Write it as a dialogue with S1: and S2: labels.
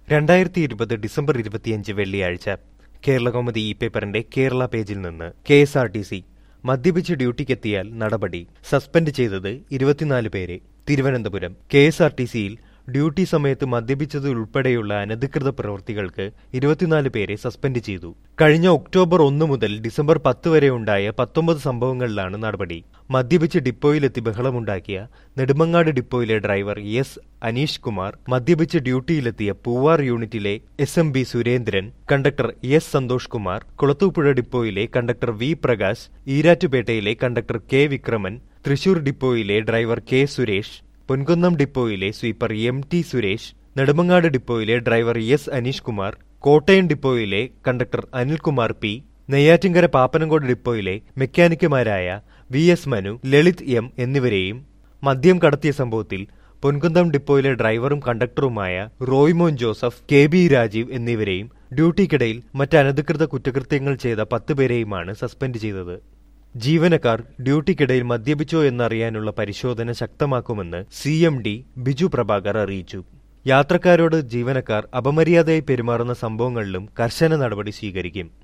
S1: 2020 December 25 വെള്ളിയാഴ്ച കേരളകൗമുദി പേപ്പറിന്റെ കേരള പേജിൽ നിന്ന് KSRTC മദ്യപിച്ച് ഡ്യൂട്ടിക്കെത്തിയാൽ നടപടി. സസ്പെൻഡ് ചെയ്തത് 24 പേരെ. തിരുവനന്തപുരം KSRTCയിൽ ഡ്യൂട്ടി സമയത്ത് മദ്യപിച്ചത് ഉൾപ്പെടെയുള്ള അനധികൃത പ്രവൃത്തികൾക്ക് 24 പേരെ സസ്പെൻഡ് ചെയ്തു. കഴിഞ്ഞ ഒക്ടോബർ 1 മുതൽ ഡിസംബർ 10 വരെ ഉണ്ടായ 19 സംഭവങ്ങളിലാണ് നടപടി. മദ്യപിച്ച് ഡിപ്പോയിലെത്തി ബഹളമുണ്ടാക്കിയ നെടുമങ്ങാട് ഡിപ്പോയിലെ ഡ്രൈവർ എസ് അനീഷ് കുമാർ, മദ്യപിച്ച് ഡ്യൂട്ടിയിലെത്തിയ പൂവാർ യൂണിറ്റിലെ SMB Surendran, conductor S Santhosh Kumar, Kulathupuzha ഡിപ്പോയിലെ കണ്ടക്ടർ വി പ്രകാശ്, ഈരാറ്റുപേട്ടയിലെ കണ്ടക്ടർ കെ വിക്രമൻ, തൃശൂർ ഡിപ്പോയിലെ ഡ്രൈവർ കെ സുരേഷ്, പൊൻകുന്നം ഡിപ്പോയിലെ സ്വീപ്പർ MT സുരേഷ്, നെടുമങ്ങാട് ഡിപ്പോയിലെ ഡ്രൈവർ എസ് അനീഷ് കുമാർ, കോട്ടയം ഡിപ്പോയിലെ കണ്ടക്ടർ അനിൽകുമാർ P, നെയ്യാറ്റിൻകര പാപ്പനംകോട് ഡിപ്പോയിലെ മെക്കാനിക്കുമാരായ VS മനു, ലളിത് M എന്നിവരെയും മദ്യം കടത്തിയ സംഭവത്തിൽ പൊൻകുന്നം ഡിപ്പോയിലെ ഡ്രൈവറും കണ്ടക്ടറുമായ റോയ്മോൻ ജോസഫ്, KB രാജീവ് എന്നിവരെയും ഡ്യൂട്ടിക്കിടയിൽ മറ്റ് അനധികൃത കുറ്റകൃത്യങ്ങൾ ചെയ്ത 10 പേരെയുമാണ് സസ്പെൻഡ് ചെയ്തത്. ജീവനക്കാർ ഡ്യൂട്ടിക്കിടയിൽ മദ്യപിച്ചോ എന്നറിയാനുള്ള പരിശോധന ശക്തമാക്കുമെന്ന് CMD ബിജു പ്രഭാകർ അറിയിച്ചു. യാത്രക്കാരോട് ജീവനക്കാർ അപമര്യാദയായി പെരുമാറുന്ന സംഭവങ്ങളിലും കർശന നടപടി സ്വീകരിക്കും.